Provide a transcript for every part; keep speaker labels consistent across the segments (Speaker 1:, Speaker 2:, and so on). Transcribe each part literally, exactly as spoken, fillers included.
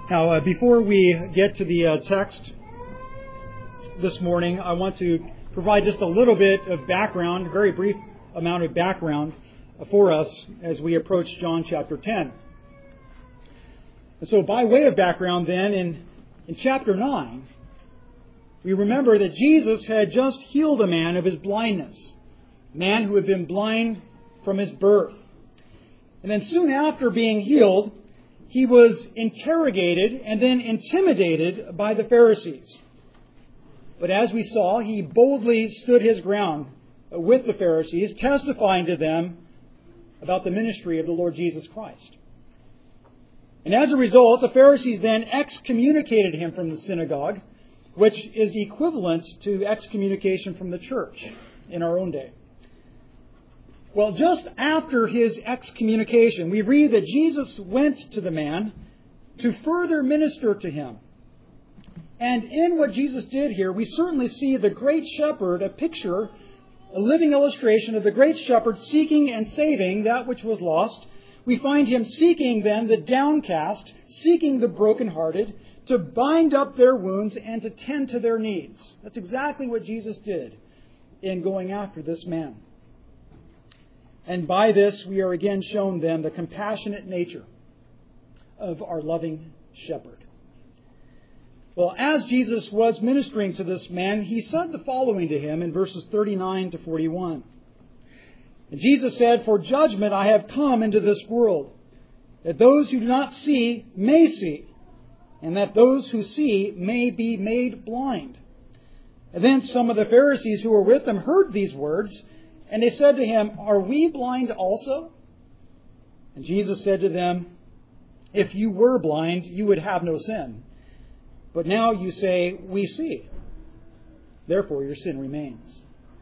Speaker 1: Now, uh, before we get to the uh, text this morning, I want to provide just a little bit of background, a very brief amount of background for us as we approach John chapter ten. And so by way of background then, in, in chapter nine, we remember that Jesus had just healed a man of his blindness, a man who had been blind from his birth. And then soon after being healed, he was interrogated and then intimidated by the Pharisees. But as we saw, he boldly stood his ground with the Pharisees, testifying to them about the ministry of the Lord Jesus Christ. And as a result, the Pharisees then excommunicated him from the synagogue, which is equivalent to excommunication from the church in our own day. Well, just after his excommunication, we read that Jesus went to the man to further minister to him. And in what Jesus did here, we certainly see the great shepherd, a picture, a living illustration of the great shepherd seeking and saving that which was lost. We find him seeking then the downcast, seeking the brokenhearted, to bind up their wounds and to tend to their needs. That's exactly what Jesus did in going after this man. And by this, we are again shown then the compassionate nature of our loving shepherd. Well, as Jesus was ministering to this man, he said the following to him in verses thirty-nine to forty-one. And Jesus said, "For judgment I have come into this world, that those who do not see may see, and that those who see may be made blind." And then some of the Pharisees who were with him heard these words, and they said to him, "Are we blind also?" And Jesus said to them, "If you were blind, you would have no sin. But now you say, 'We see.' Therefore your sin remains."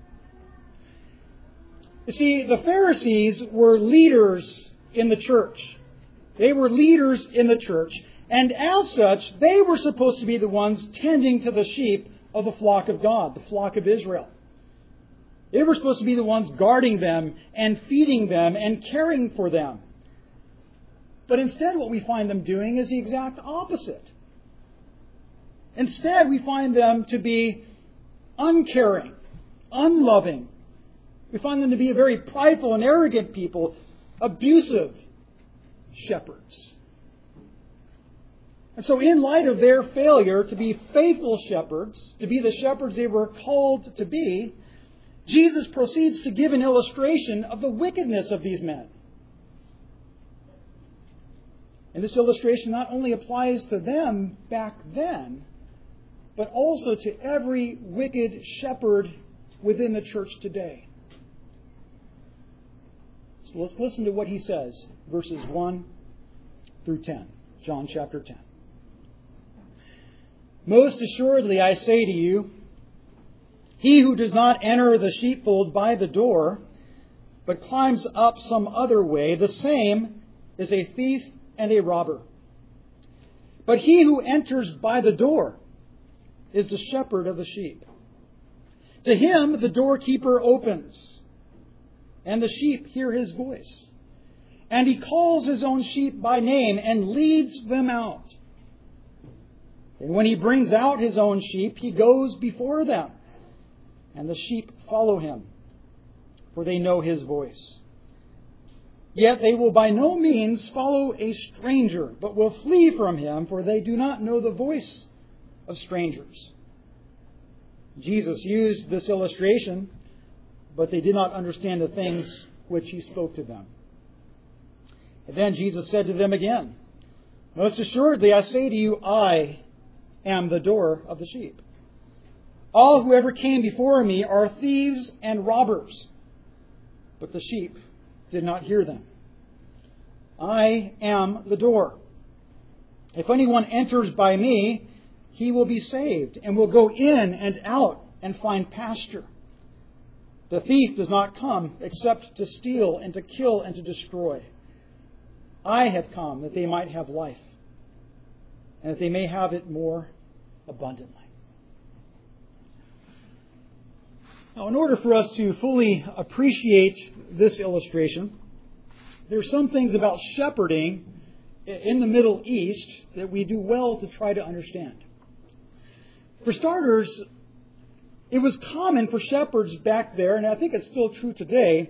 Speaker 1: You see, the Pharisees were leaders in the church. They were leaders in the church. And as such, they were supposed to be the ones tending to the sheep of the flock of God, the flock of Israel. They were supposed to be the ones guarding them and feeding them and caring for them. But instead what we find them doing is the exact opposite. Instead we find them to be uncaring, unloving. We find them to be a very prideful and arrogant people, abusive shepherds. And so in light of their failure to be faithful shepherds, to be the shepherds they were called to be, Jesus proceeds to give an illustration of the wickedness of these men. And this illustration not only applies to them back then, but also to every wicked shepherd within the church today. So let's listen to what he says, verses one through ten, John chapter ten. "Most assuredly I say to you, he who does not enter the sheepfold by the door, but climbs up some other way, the same is a thief and a robber. But he who enters by the door is the shepherd of the sheep. To him the doorkeeper opens, and the sheep hear his voice. And he calls his own sheep by name and leads them out. And when he brings out his own sheep, he goes before them, and the sheep follow him, for they know his voice. Yet they will by no means follow a stranger, but will flee from him, for they do not know the voice of strangers." Jesus used this illustration, but they did not understand the things which he spoke to them. And then Jesus said to them again, "Most assuredly I say to you, I am the door of the sheep. All who ever came before me are thieves and robbers, but the sheep did not hear them. I am the door. If anyone enters by me, he will be saved and will go in and out and find pasture. The thief does not come except to steal and to kill and to destroy. I have come that they might have life, and that they may have it more abundantly." Now, in order for us to fully appreciate this illustration, there are some things about shepherding in the Middle East that we do well to try to understand. For starters, it was common for shepherds back there, and I think it's still true today,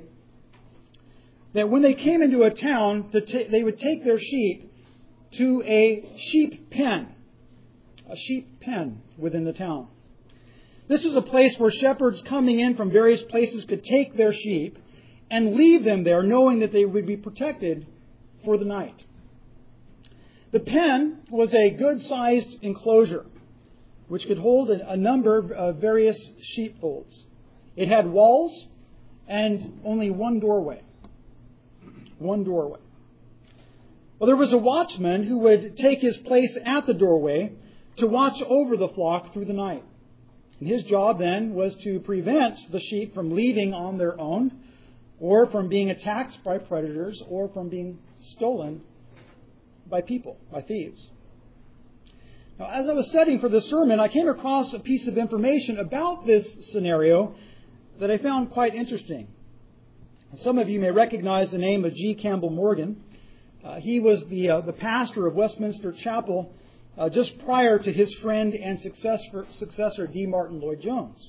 Speaker 1: that when they came into a town, to ta- they would take their sheep to a sheep pen, a sheep pen within the town. This is a place where shepherds coming in from various places could take their sheep and leave them there, knowing that they would be protected for the night. The pen was a good-sized enclosure which could hold a, a number of various sheepfolds. It had walls and only one doorway. One doorway. Well, there was a watchman who would take his place at the doorway to watch over the flock through the night. And his job then was to prevent the sheep from leaving on their own, or from being attacked by predators, or from being stolen by people, by thieves. Now, as I was studying for this sermon, I came across a piece of information about this scenario that I found quite interesting. Some of you may recognize the name of G. Campbell Morgan. Uh, he was the uh, the pastor of Westminster Chapel uh, just prior to his friend and successor, successor D. Martin Lloyd-Jones.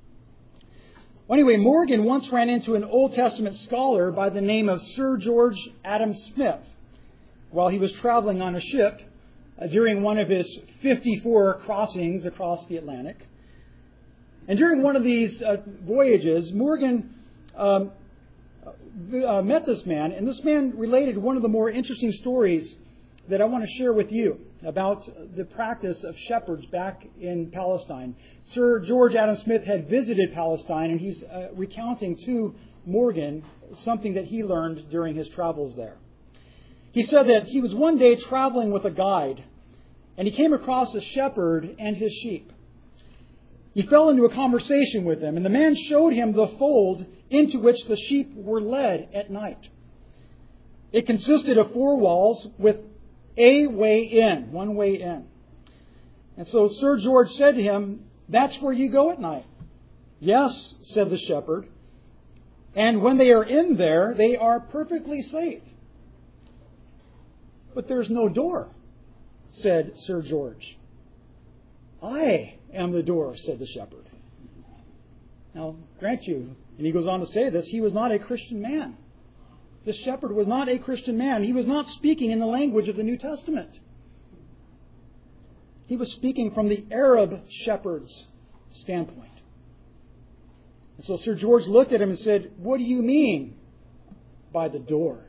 Speaker 1: Well, anyway, Morgan once ran into an Old Testament scholar by the name of Sir George Adam Smith while he was traveling on a ship uh, during one of his fifty-four crossings across the Atlantic. And during one of these uh, voyages, Morgan um, uh, met this man, and this man related one of the more interesting stories that I want to share with you about the practice of shepherds back in Palestine. Sir George Adam Smith had visited Palestine, and he's uh, recounting to Morgan something that he learned during his travels there. He said that he was one day traveling with a guide, and he came across a shepherd and his sheep. He fell into a conversation with him, and the man showed him the fold into which the sheep were led at night. It consisted of four walls with a way in, one way in. And so Sir George said to him, "That's where you go at night." "Yes," said the shepherd. "And when they are in there, they are perfectly safe." "But there's no door," said Sir George. "I am the door," said the shepherd. Now, grant you, and he goes on to say this, he was not a Christian man. This shepherd was not a Christian man. He was not speaking in the language of the New Testament. He was speaking from the Arab shepherd's standpoint. And so Sir George looked at him and said, "What do you mean by the door?"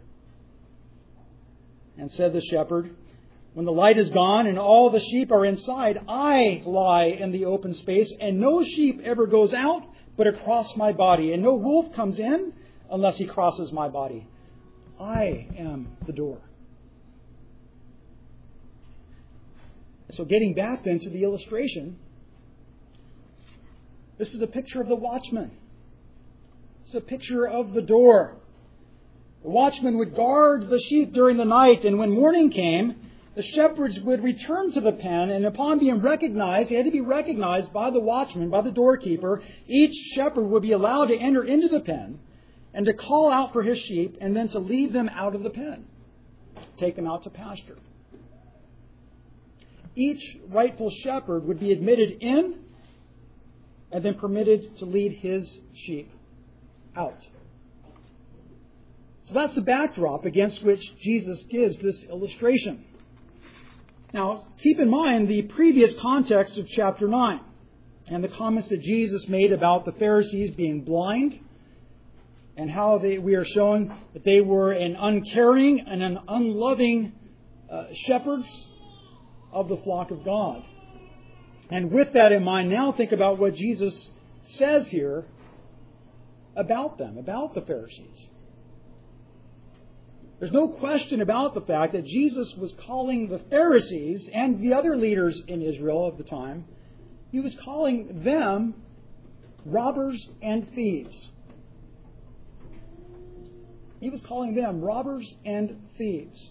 Speaker 1: And said the shepherd, "When the light is gone and all the sheep are inside, I lie in the open space, and no sheep ever goes out but across my body, and no wolf comes in unless he crosses my body. I am the door." So getting back then to the illustration, this is a picture of the watchman. It's a picture of the door. The watchman would guard the sheep during the night, and when morning came, the shepherds would return to the pen, and upon being recognized, they had to be recognized by the watchman, by the doorkeeper. Each shepherd would be allowed to enter into the pen and to call out for his sheep, and then to lead them out of the pen, take them out to pasture. Each rightful shepherd would be admitted in and then permitted to lead his sheep out. So that's the backdrop against which Jesus gives this illustration. Now, keep in mind the previous context of chapter nine and the comments that Jesus made about the Pharisees being blind, and how they, we are shown that they were an uncaring and an unloving uh, shepherds of the flock of God. And with that in mind, now think about what Jesus says here about them, about the Pharisees. There's no question about the fact that Jesus was calling the Pharisees and the other leaders in Israel of the time, he was calling them robbers and thieves. He was calling them robbers and thieves.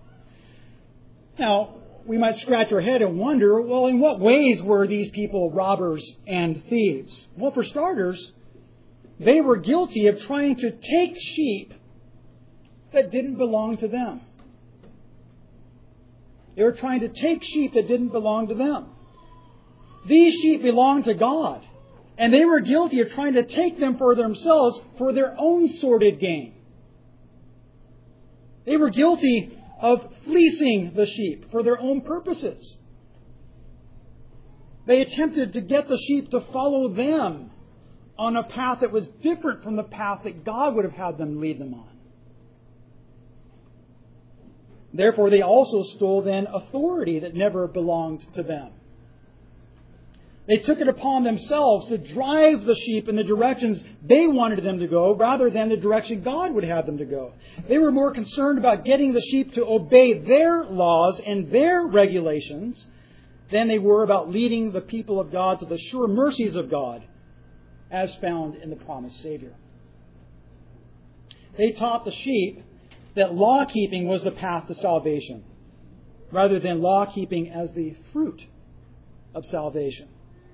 Speaker 1: Now, we might scratch our head and wonder, well, in what ways were these people robbers and thieves? Well, for starters, they were guilty of trying to take sheep that didn't belong to them. They were trying to take sheep that didn't belong to them. These sheep belonged to God, and they were guilty of trying to take them for themselves for their own sordid gain. They were guilty of fleecing the sheep for their own purposes. They attempted to get the sheep to follow them on a path that was different from the path that God would have had them lead them on. Therefore, they also stole then authority that never belonged to them. They took it upon themselves to drive the sheep in the directions they wanted them to go rather than the direction God would have them to go. They were more concerned about getting the sheep to obey their laws and their regulations than they were about leading the people of God to the sure mercies of God as found in the promised Savior. They taught the sheep that law-keeping was the path to salvation rather than law-keeping as the fruit of salvation.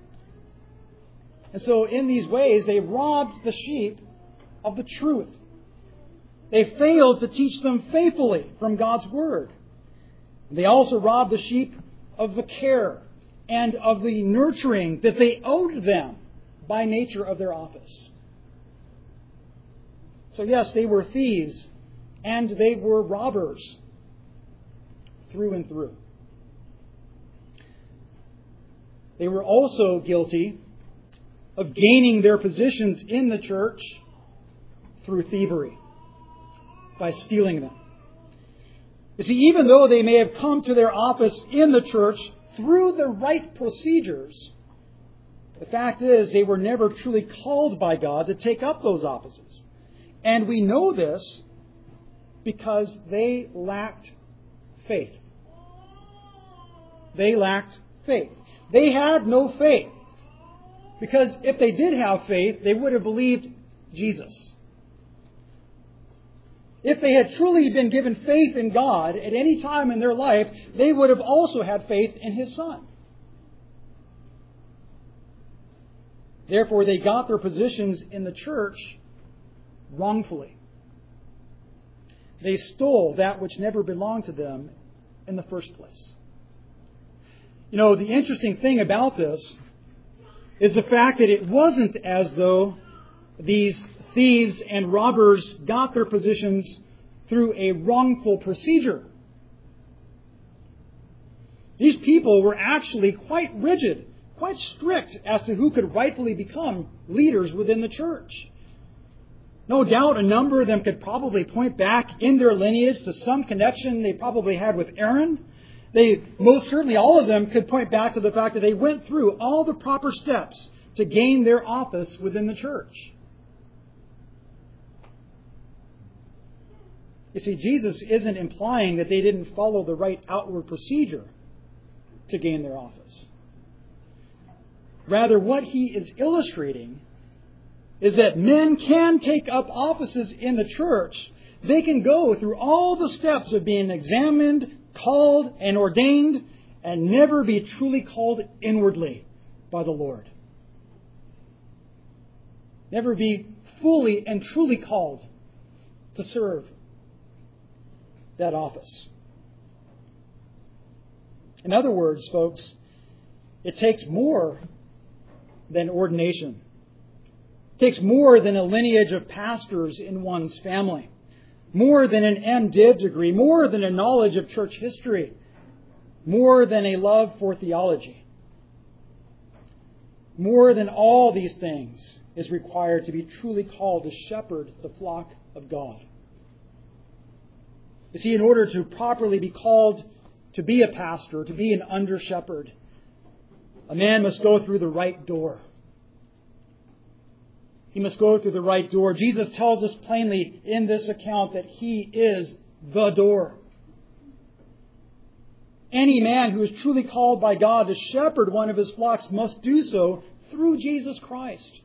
Speaker 1: And so in these ways, they robbed the sheep of the truth. They failed to teach them faithfully from God's Word. They also robbed the sheep of the care and of the nurturing that they owed them by nature of their office. So yes, they were thieves and they were robbers through and through. They were also guilty of gaining their positions in the church through thievery, by stealing them. You see, even though they may have come to their office in the church through the right procedures, the fact is they were never truly called by God to take up those offices. And we know this because they lacked faith. They lacked faith. They had no faith. Because if they did have faith, they would have believed Jesus. If they had truly been given faith in God at any time in their life, they would have also had faith in His Son. Therefore, they got their positions in the church wrongfully. They stole that which never belonged to them in the first place. You know, the interesting thing about this is the fact that it wasn't as though these thieves and robbers got their positions through a wrongful procedure. These people were actually quite rigid, quite strict as to who could rightfully become leaders within the church. No doubt a number of them could probably point back in their lineage to some connection they probably had with Aaron. They, most certainly all of them could point back to the fact that they went through all the proper steps to gain their office within the church. You see, Jesus isn't implying that they didn't follow the right outward procedure to gain their office. Rather, what He is illustrating is that men can take up offices in the church. They can go through all the steps of being examined, called, and ordained, and never be truly called inwardly by the Lord. Never be fully and truly called to serve that office. In other words, folks, it takes more than ordination. It takes more than a lineage of pastors in one's family. More than an M Div degree. More than a knowledge of church history. More than a love for theology. More than all these things is required to be truly called to shepherd the flock of God. You see, in order to properly be called to be a pastor, to be an under-shepherd, a man must go through the right door. He must go through the right door. Jesus tells us plainly in this account that He is the door. Any man who is truly called by God to shepherd one of His flocks must do so through Jesus Christ.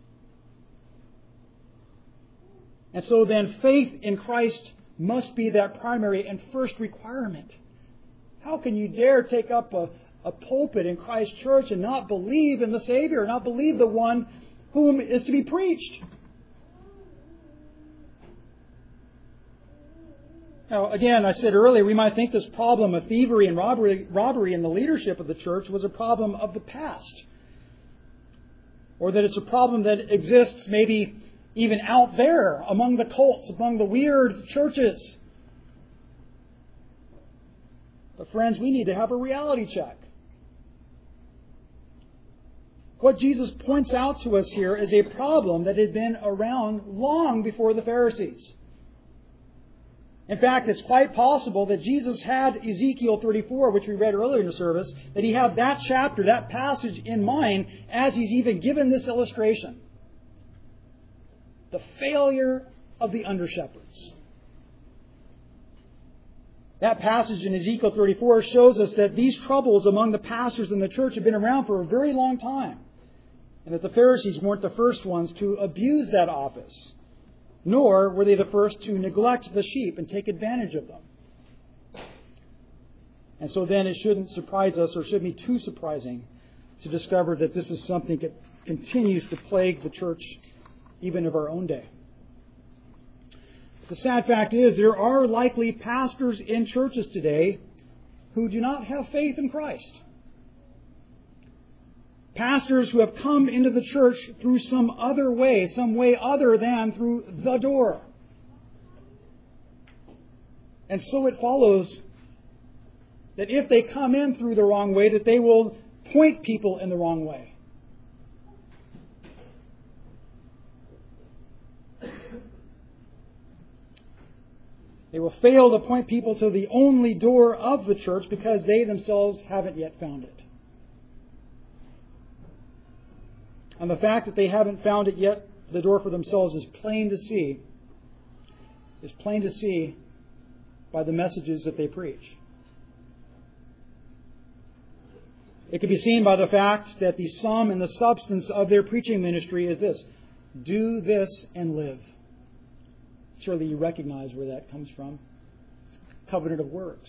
Speaker 1: And so then faith in Christ must be that primary and first requirement. How can you dare take up a, a pulpit in Christ's church and not believe in the Savior, not believe the one whom is to be preached? Now, again, I said earlier, we might think this problem of thievery and robbery, robbery in the leadership of the church was a problem of the past. Or that it's a problem that exists maybe even out there among the cults, among the weird churches. But friends, we need to have a reality check. What Jesus points out to us here is a problem that had been around long before the Pharisees. In fact, it's quite possible that Jesus had Ezekiel thirty-four, which we read earlier in the service, that he had that chapter, that passage in mind as he's even given this illustration. The failure of the under-shepherds. That passage in Ezekiel thirty-four shows us that these troubles among the pastors in the church have been around for a very long time. And that the Pharisees weren't the first ones to abuse that office. Nor were they the first to neglect the sheep and take advantage of them. And so then it shouldn't surprise us, or shouldn't be too surprising, to discover that this is something that continues to plague the church even of our own day. The sad fact is there are likely pastors in churches today who do not have faith in Christ. Pastors who have come into the church through some other way, some way other than through the door. And so it follows that if they come in through the wrong way, that they will point people in the wrong way. They will fail to point people to the only door of the church because they themselves haven't yet found it. And the fact that they haven't found it yet, the door for themselves, is plain to see. Is plain to see by the messages that they preach. It can be seen by the fact that the sum and the substance of their preaching ministry is this: do this and live. Surely you recognize where that comes from. It's a covenant of works.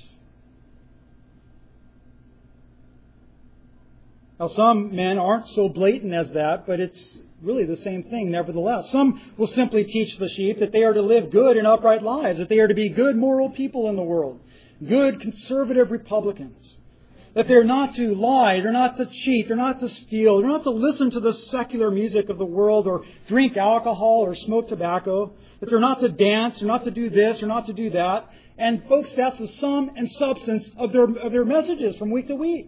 Speaker 1: Now, some men aren't so blatant as that, but it's really the same thing nevertheless. Some will simply teach the sheep that they are to live good and upright lives, that they are to be good moral people in the world, good conservative Republicans, that they're not to lie, they're not to cheat, they're not to steal, they're not to listen to the secular music of the world or drink alcohol or smoke tobacco, that they're not to dance, or not to do this, or not to do that. And folks, that's the sum and substance of their, of their messages from week to week.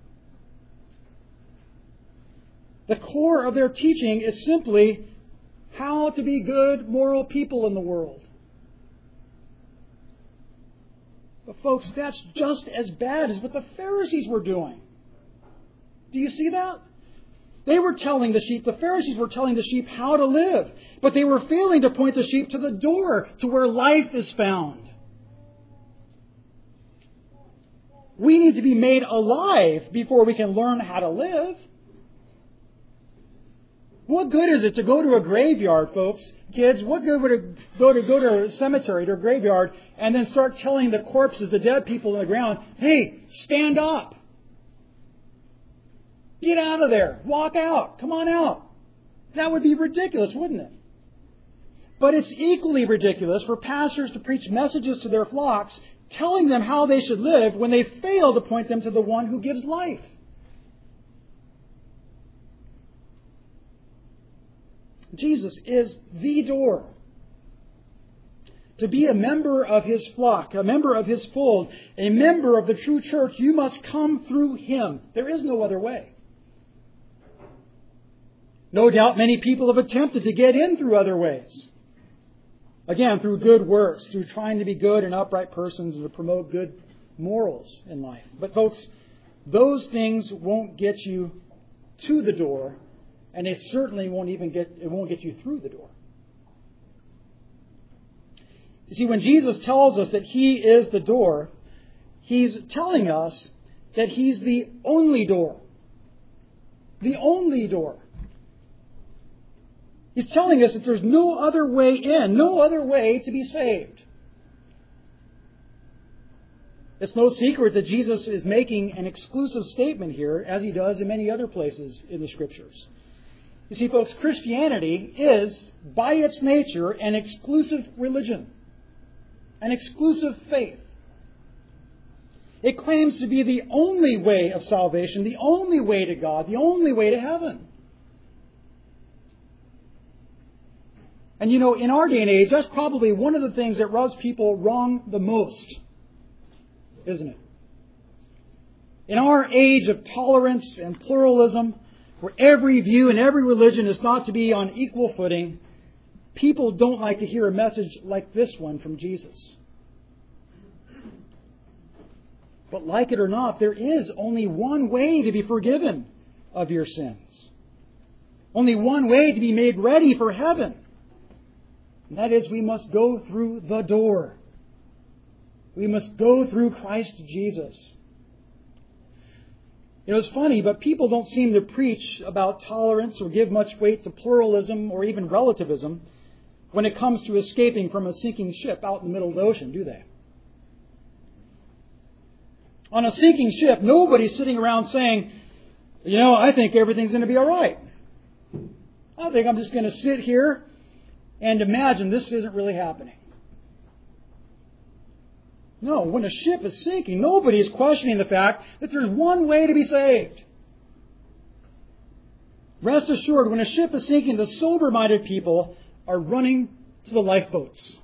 Speaker 1: The core of their teaching is simply how to be good, moral people in the world. But folks, that's just as bad as what the Pharisees were doing. Do you see that? They were telling the sheep, the Pharisees were telling the sheep how to live, but they were failing to point the sheep to the door, to where life is found. We need to be made alive before we can learn how to live. What good is it to go to a graveyard, folks? Kids, what good would it go to go to a cemetery, to a graveyard, and then start telling the corpses, the dead people in the ground, hey, stand up. Get out of there. Walk out. Come on out. That would be ridiculous, wouldn't it? But it's equally ridiculous for pastors to preach messages to their flocks, telling them how they should live when they fail to point them to the one who gives life. Jesus is the door. To be a member of His flock, a member of His fold, a member of the true church, you must come through Him. There is no other way. No doubt many people have attempted to get in through other ways. Again, through good works, through trying to be good and upright persons and to promote good morals in life. But folks, those things won't get you to the door, and they certainly won't even get, it won't get you through the door. You see, when Jesus tells us that He is the door, He's telling us that He's the only door. The only door. He's telling us that there's no other way in, no other way to be saved. It's no secret that Jesus is making an exclusive statement here, as He does in many other places in the Scriptures. You see, folks, Christianity is, by its nature, an exclusive religion. an exclusive faith. It claims to be the only way of salvation, the only way to God, the only way to heaven. And you know, in our day and age, that's probably one of the things that rubs people wrong the most, isn't it? In our age of tolerance and pluralism, where every view and every religion is thought to be on equal footing, people don't like to hear a message like this one from Jesus. But like it or not, there is only one way to be forgiven of your sins. Only one way to be made ready for heaven. And that is, we must go through the door. We must go through Christ Jesus. You know, it's funny, but people don't seem to preach about tolerance or give much weight to pluralism or even relativism when it comes to escaping from a sinking ship out in the middle of the ocean, do they? On a sinking ship, nobody's sitting around saying, you know, I think everything's going to be all right. I think I'm just going to sit here and imagine this isn't really happening. No, when a ship is sinking, nobody is questioning the fact that there's one way to be saved. Rest assured, when a ship is sinking, the sober-minded people are running to the lifeboats.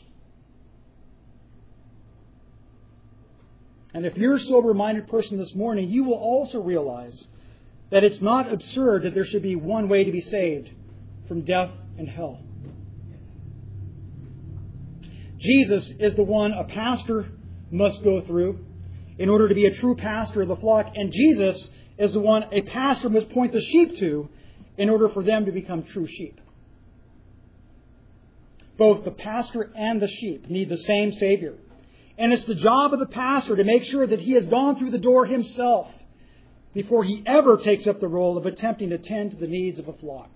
Speaker 1: And if you're a sober-minded person this morning, you will also realize that it's not absurd that there should be one way to be saved from death and hell. Jesus is the one a pastor must go through in order to be a true pastor of the flock. And Jesus is the one a pastor must point the sheep to in order for them to become true sheep. Both the pastor and the sheep need the same Savior. And it's the job of the pastor to make sure that he has gone through the door himself before he ever takes up the role of attempting to tend to the needs of a flock.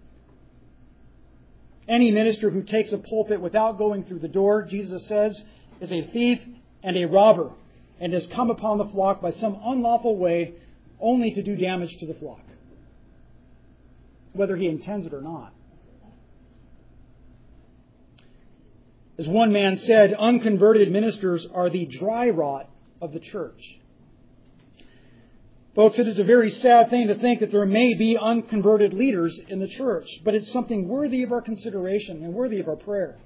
Speaker 1: Any minister who takes a pulpit without going through the door, Jesus says, is a thief and a robber, and has come upon the flock by some unlawful way only to do damage to the flock, whether he intends it or not. As one man said, unconverted ministers are the dry rot of the church. Folks, it is a very sad thing to think that there may be unconverted leaders in the church, but it's something worthy of our consideration and worthy of our prayer.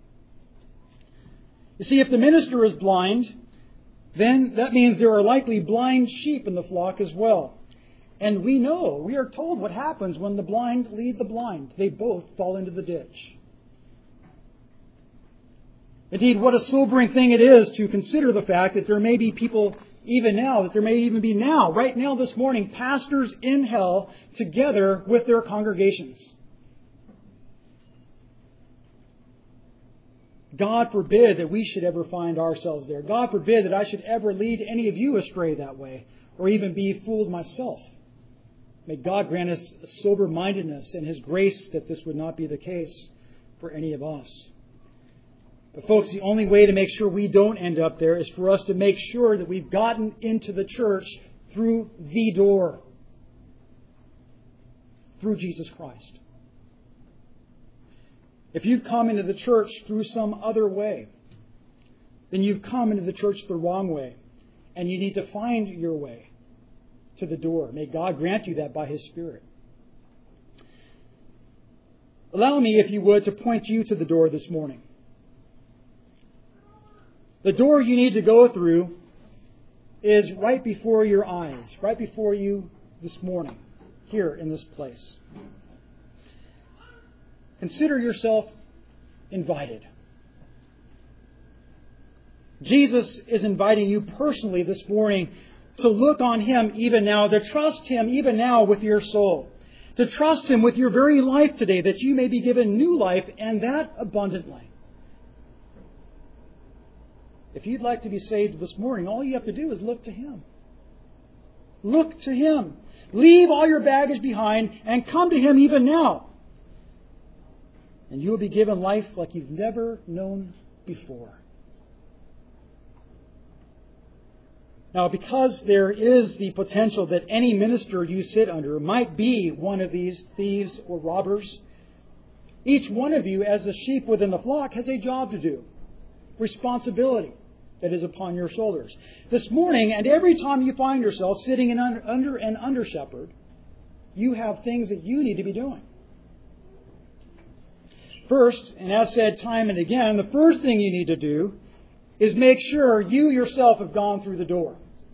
Speaker 1: You see, if the minister is blind, then that means there are likely blind sheep in the flock as well. And we know, we are told what happens when the blind lead the blind. They both fall into the ditch. Indeed, what a sobering thing it is to consider the fact that there may be people even now, that there may even be now, right now this morning, pastors in hell together with their congregations. God forbid that we should ever find ourselves there. God forbid that I should ever lead any of you astray that way, or even be fooled myself. May God grant us sober-mindedness and His grace that this would not be the case for any of us. But folks, the only way to make sure we don't end up there is for us to make sure that we've gotten into the church through the door. Through Jesus Christ. If you've come into the church through some other way, then you've come into the church the wrong way. And you need to find your way to the door. May God grant you that by His Spirit. Allow me, if you would, to point you to the door this morning. The door you need to go through is right before your eyes, right before you this morning, here in this place. Consider yourself invited. Jesus is inviting you personally this morning to look on Him even now, to trust Him even now with your soul, to trust Him with your very life today, that you may be given new life, and that abundantly. If you'd like to be saved this morning, all you have to do is look to Him. Look to Him. Leave all your baggage behind and come to Him even now. And you will be given life like you've never known before. Now, because there is the potential that any minister you sit under might be one of these thieves or robbers, each one of you, as the sheep within the flock, has a job to do. responsibility that is upon your shoulders. This morning, and every time you find yourself sitting in under, under an under shepherd, you have things that you need to be doing. First, and as said time and again, the first thing you need to do is make sure you yourself have gone through the door.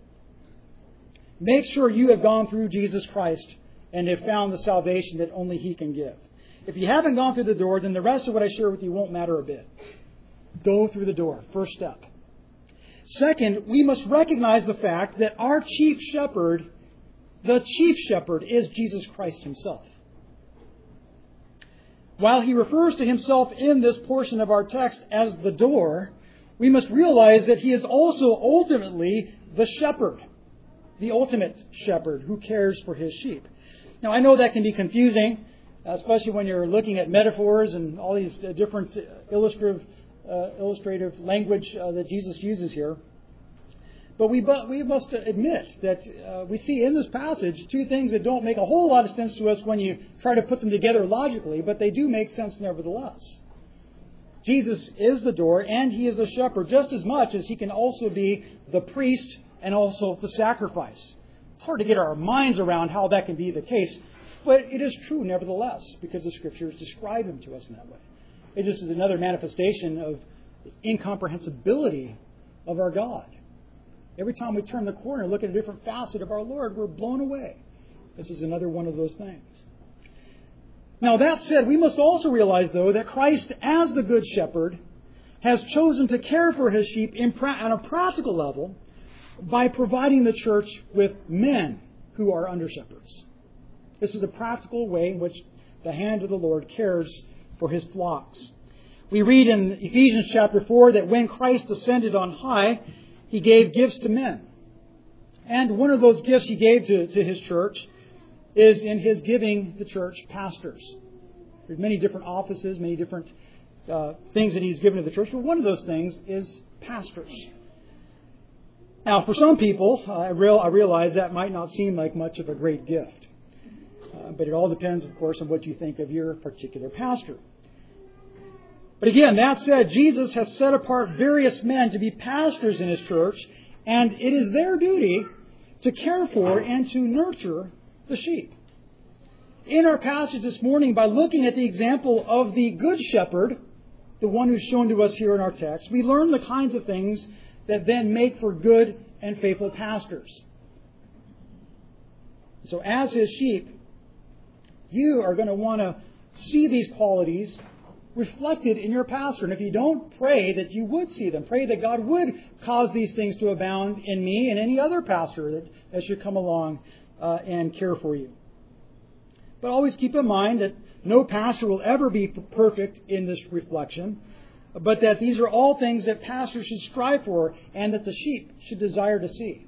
Speaker 1: Make sure you have gone through Jesus Christ and have found the salvation that only He can give. If you haven't gone through the door, then the rest of what I share with you won't matter a bit. Go through the door. First step. Second, we must recognize the fact that our chief shepherd, the chief shepherd, is Jesus Christ Himself. While He refers to Himself in this portion of our text as the door, we must realize that He is also ultimately the shepherd, the ultimate shepherd who cares for His sheep. Now, I know that can be confusing, especially when you're looking at metaphors and all these different illustrative uh, illustrative language uh, that Jesus uses here. But we, but we must admit that uh, we see in this passage two things that don't make a whole lot of sense to us when you try to put them together logically, but they do make sense nevertheless. Jesus is the door and He is the shepherd just as much as He can also be the priest and also the sacrifice. It's hard to get our minds around how that can be the case, but it is true nevertheless because the Scriptures describe Him to us in that way. It just is another manifestation of the incomprehensibility of our God. Every time we turn the corner and look at a different facet of our Lord, we're blown away. This is another one of those things. Now, that said, we must also realize, though, that Christ, as the Good Shepherd, has chosen to care for His sheep in pra- on a practical level by providing the church with men who are under shepherds. This is a practical way in which the hand of the Lord cares for His flocks. We read in Ephesians chapter four that when Christ ascended on high, He gave gifts to men. And one of those gifts He gave to, to His church is in His giving the church pastors. There's many different offices, many different uh, things that He's given to the church, but one of those things is pastors. Now, for some people, uh, I, real, I realize that might not seem like much of a great gift. Uh, but it all depends, of course, on what you think of your particular pastor. But again, that said, Jesus has set apart various men to be pastors in His church, and it is their duty to care for and to nurture the sheep. In our passage this morning, by looking at the example of the Good Shepherd, the one who's shown to us here in our text, we learn the kinds of things that then make for good and faithful pastors. So as His sheep, you are going to want to see these qualities reflected in your pastor. And if you don't, pray that you would see them. Pray that God would cause these things to abound in me and any other pastor that, that should come along uh, and care for you. But always keep in mind that no pastor will ever be perfect in this reflection, but that these are all things that pastors should strive for and that the sheep should desire to see.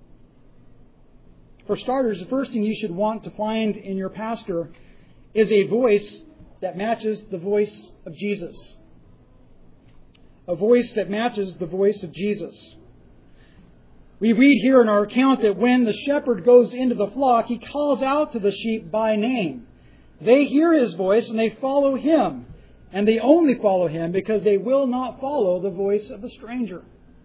Speaker 1: For starters, the first thing you should want to find in your pastor is a voice that matches the voice of Jesus. A voice that matches the voice of Jesus. We read here in our account that when the shepherd goes into the flock, he calls out to the sheep by name. They hear his voice and they follow him. And they only follow him because they will not follow the voice of a stranger.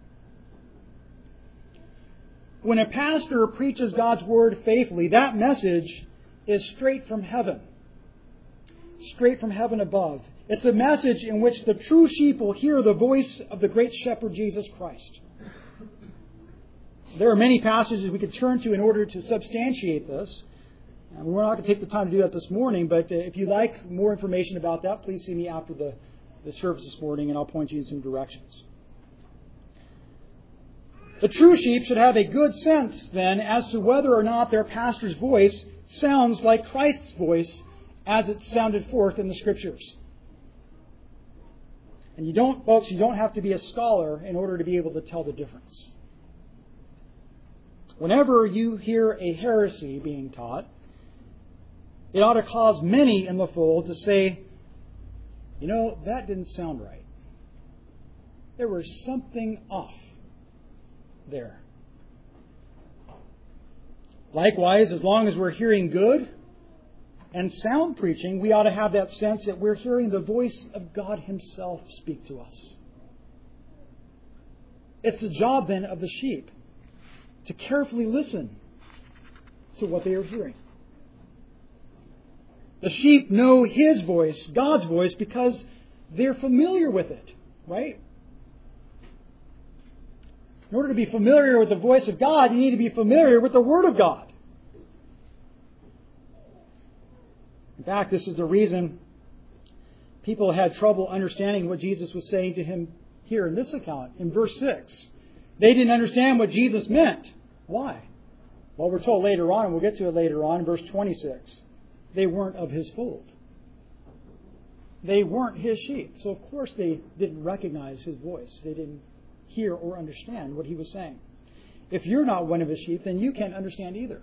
Speaker 1: When a pastor preaches God's Word faithfully, that message is straight from heaven. Straight from heaven above. It's a message in which the true sheep will hear the voice of the great shepherd Jesus Christ. There are many passages we could turn to in order to substantiate this. And we're not going to take the time to do that this morning, but if you'd like more information about that, please see me after the, the service this morning and I'll point you in some directions. The true sheep should have a good sense, then, as to whether or not their pastor's voice sounds like Christ's voice as it sounded forth in the Scriptures. And you don't, folks, you don't have to be a scholar in order to be able to tell the difference. Whenever you hear a heresy being taught, it ought to cause many in the fold to say, you know, that didn't sound right. There was something off there. Likewise, as long as we're hearing good and sound preaching, we ought to have that sense that we're hearing the voice of God Himself speak to us. It's the job then of the sheep to carefully listen to what they are hearing. The sheep know His voice, God's voice, because they're familiar with it, right? In order to be familiar with the voice of God, you need to be familiar with the Word of God. In fact, this is the reason people had trouble understanding what Jesus was saying to him here in this account, in verse six. They didn't understand what Jesus meant. Why? Well, we're told later on, and we'll get to it later on, in verse twenty-six. They weren't of His fold. They weren't His sheep. So, of course, they didn't recognize His voice. They didn't hear or understand what He was saying. If you're not one of His sheep, then you can't understand either.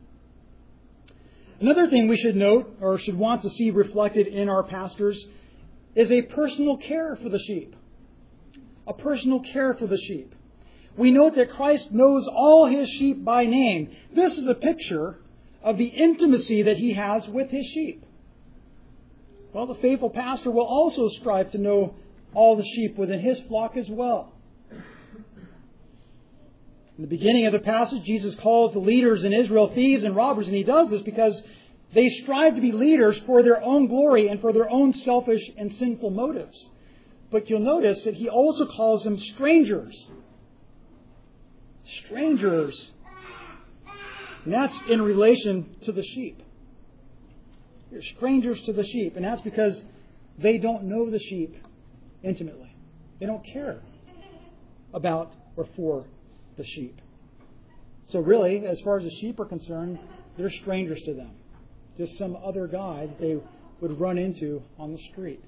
Speaker 1: Another thing we should note, or should want to see reflected in our pastors, is a personal care for the sheep. A personal care for the sheep. We note that Christ knows all His sheep by name. This is a picture of the intimacy that He has with His sheep. Well, the faithful pastor will also strive to know all the sheep within his flock as well. In the beginning of the passage, Jesus calls the leaders in Israel thieves and robbers, and He does this because they strive to be leaders for their own glory and for their own selfish and sinful motives. But you'll notice that He also calls them strangers. Strangers. And that's in relation to the sheep. You're strangers to the sheep. And that's because they don't know the sheep intimately. They don't care about or for the sheep. So really, as far as the sheep are concerned, they're strangers to them. Just some other guy that they would run into on the street.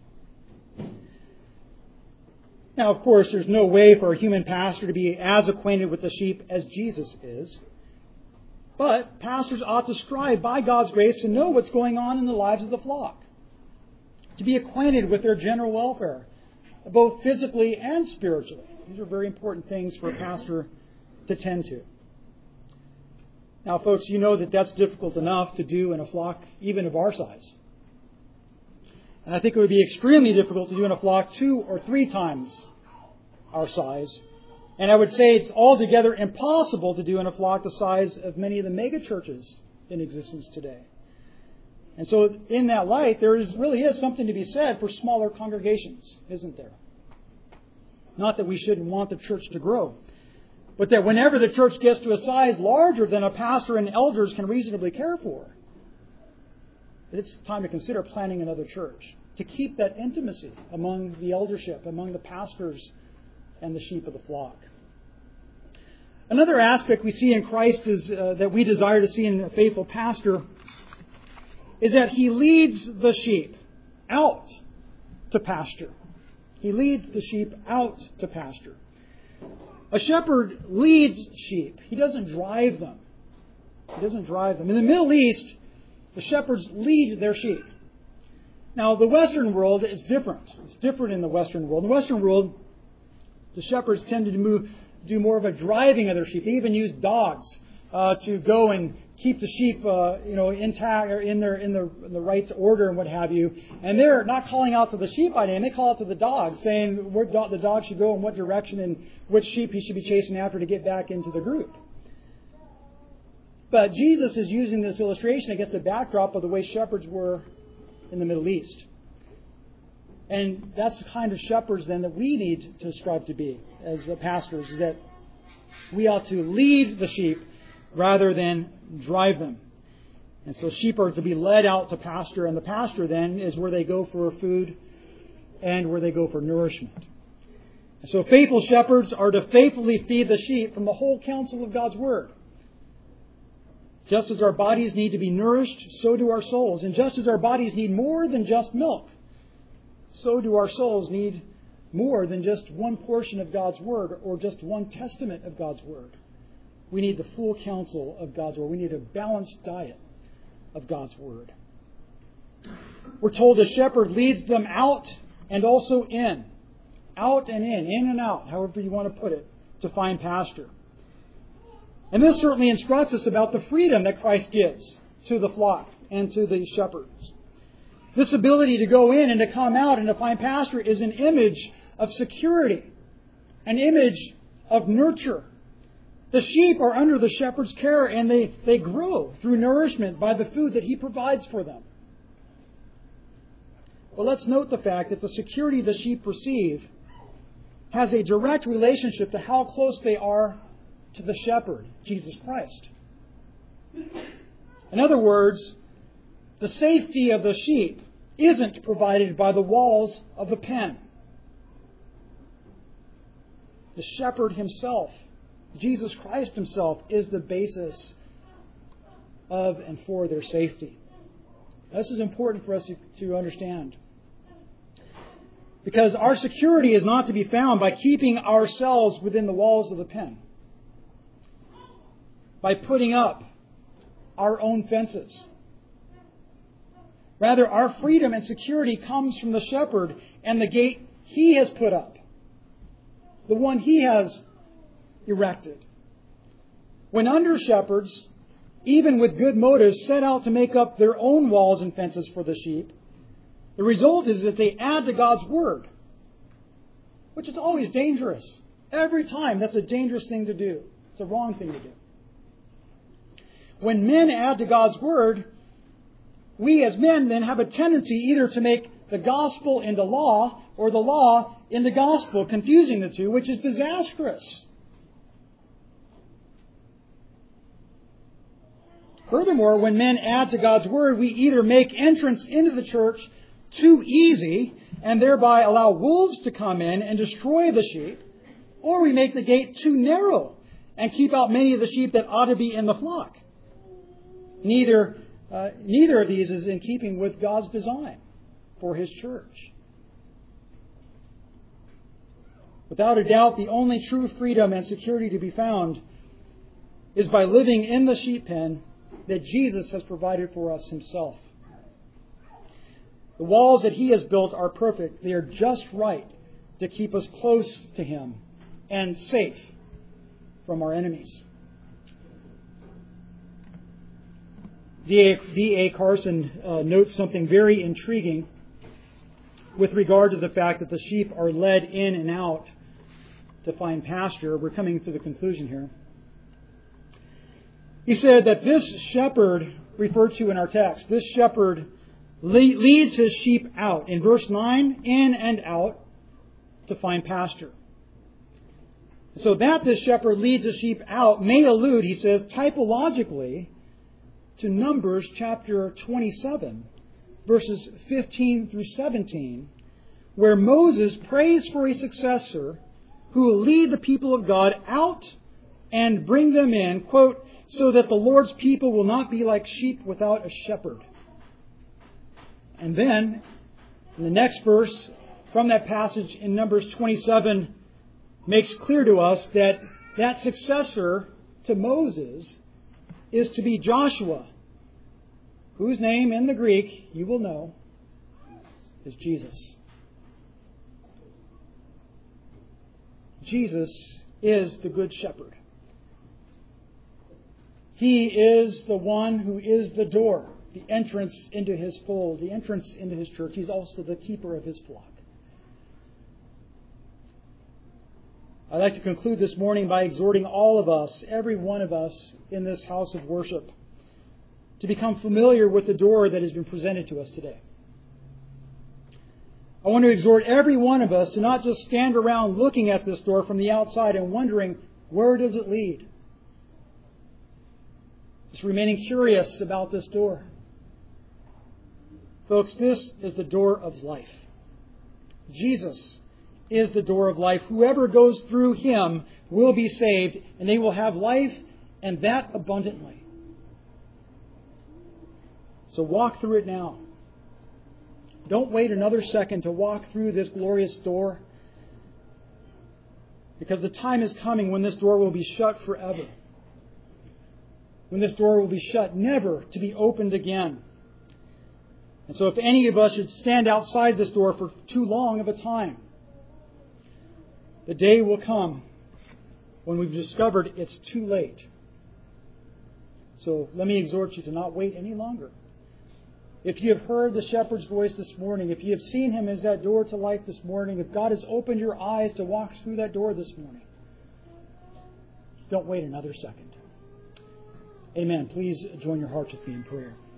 Speaker 1: Now, of course, there's no way for a human pastor to be as acquainted with the sheep as Jesus is. But pastors ought to strive by God's grace to know what's going on in the lives of the flock. To be acquainted with their general welfare, both physically and spiritually. These are very important things for a pastor to tend to. Now, folks, you know that that's difficult enough to do in a flock even of our size. And I think it would be extremely difficult to do in a flock two or three times our size. And I would say it's altogether impossible to do in a flock the size of many of the mega churches in existence today. And so in that light, there is really is something to be said for smaller congregations, isn't there? Not that we shouldn't want the church to grow, but that whenever the church gets to a size larger than a pastor and elders can reasonably care for, it's time to consider planning another church to keep that intimacy among the eldership, among the pastors and the sheep of the flock. Another aspect we see in Christ is uh, that we desire to see in a faithful pastor is that he leads the sheep out to pasture. He leads the sheep out to pasture. A shepherd leads sheep. He doesn't drive them. He doesn't drive them. In the Middle East, the shepherds lead their sheep. Now, the Western world is different. It's different in the Western world. In the Western world, the shepherds tend to move, do more of a driving of their sheep. They even use dogs uh, to go and keep the sheep, uh, you know, intact or in their in the in the right order and what have you. And they're not calling out to the sheep by name; they call out to the dogs, saying where do- the dog should go in what direction and which sheep he should be chasing after to get back into the group. But Jesus is using this illustration against the backdrop of the way shepherds were in the Middle East. And that's the kind of shepherds then that we need to strive to be as pastors, that we ought to lead the sheep rather than drive them. And so sheep are to be led out to pasture, and the pasture then is where they go for food and where they go for nourishment. And so faithful shepherds are to faithfully feed the sheep from the whole counsel of God's Word. Just as our bodies need to be nourished, so do our souls. And just as our bodies need more than just milk, so do our souls need more than just one portion of God's Word or just one testament of God's Word. We need the full counsel of God's Word. We need a balanced diet of God's Word. We're told the shepherd leads them out and also in. Out and in, in and out, however you want to put it, to find pasture. And this certainly instructs us about the freedom that Christ gives to the flock and to the shepherds. This ability to go in and to come out and to find pasture is an image of security, an image of nurture. The sheep are under the shepherd's care, and they, they grow through nourishment by the food that he provides for them. But let's note the fact that the security the sheep receive has a direct relationship to how close they are to the shepherd, Jesus Christ. In other words, the safety of the sheep isn't provided by the walls of the pen. The shepherd himself, Jesus Christ himself, is the basis of and for their safety. This is important for us to, to understand. Because our security is not to be found by keeping ourselves within the walls of the pen, by putting up our own fences. Rather, our freedom and security comes from the shepherd and the gate he has put up, the one he has erected. When under shepherds, even with good motives, set out to make up their own walls and fences for the sheep, the result is that they add to God's Word, which is always dangerous. Every time, that's a dangerous thing to do. It's a wrong thing to do. When men add to God's Word, we as men then have a tendency either to make the gospel into law or the law into gospel, confusing the two, which is disastrous. Furthermore, when men add to God's Word, we either make entrance into the church too easy and thereby allow wolves to come in and destroy the sheep, or we make the gate too narrow and keep out many of the sheep that ought to be in the flock. Neither, uh, neither of these is in keeping with God's design for His church. Without a doubt, the only true freedom and security to be found is by living in the sheep pen that Jesus has provided for us Himself. The walls that He has built are perfect. They are just right to keep us close to Him and safe from our enemies. D A Carson uh, notes something very intriguing with regard to the fact that the sheep are led in and out to find pasture. We're coming to the conclusion here. He said that this shepherd referred to in our text, this shepherd leads his sheep out. In verse nine, in and out to find pasture. So that this shepherd leads his sheep out may allude, he says, typologically to Numbers chapter twenty-seven, verses fifteen through seventeen, where Moses prays for a successor who will lead the people of God out and bring them in, quote, so that the Lord's people will not be like sheep without a shepherd. And then, in the next verse from that passage in Numbers twenty-seven, makes clear to us that that successor to Moses is to be Joshua, whose name in the Greek, you will know, is Jesus. Jesus is the Good Shepherd. He is the one who is the door, the entrance into His fold, the entrance into His church. He's also the keeper of His flock. I'd like to conclude this morning by exhorting all of us, every one of us in this house of worship, to become familiar with the door that has been presented to us today. I want to exhort every one of us to not just stand around looking at this door from the outside and wondering, where does it lead? Just remaining curious about this door. Folks, this is the door of life. Jesus is the door of life. Whoever goes through Him will be saved, and they will have life, and that abundantly. So walk through it now. Don't wait another second to walk through this glorious door, because the time is coming when this door will be shut forever. When this door will be shut, never to be opened again. And so if any of us should stand outside this door for too long of a time, the day will come when we've discovered it's too late. So let me exhort you to not wait any longer. If you have heard the shepherd's voice this morning, if you have seen Him as that door to life this morning, if God has opened your eyes to walk through that door this morning, Don't wait another second. Amen. Please join your hearts with me in prayer.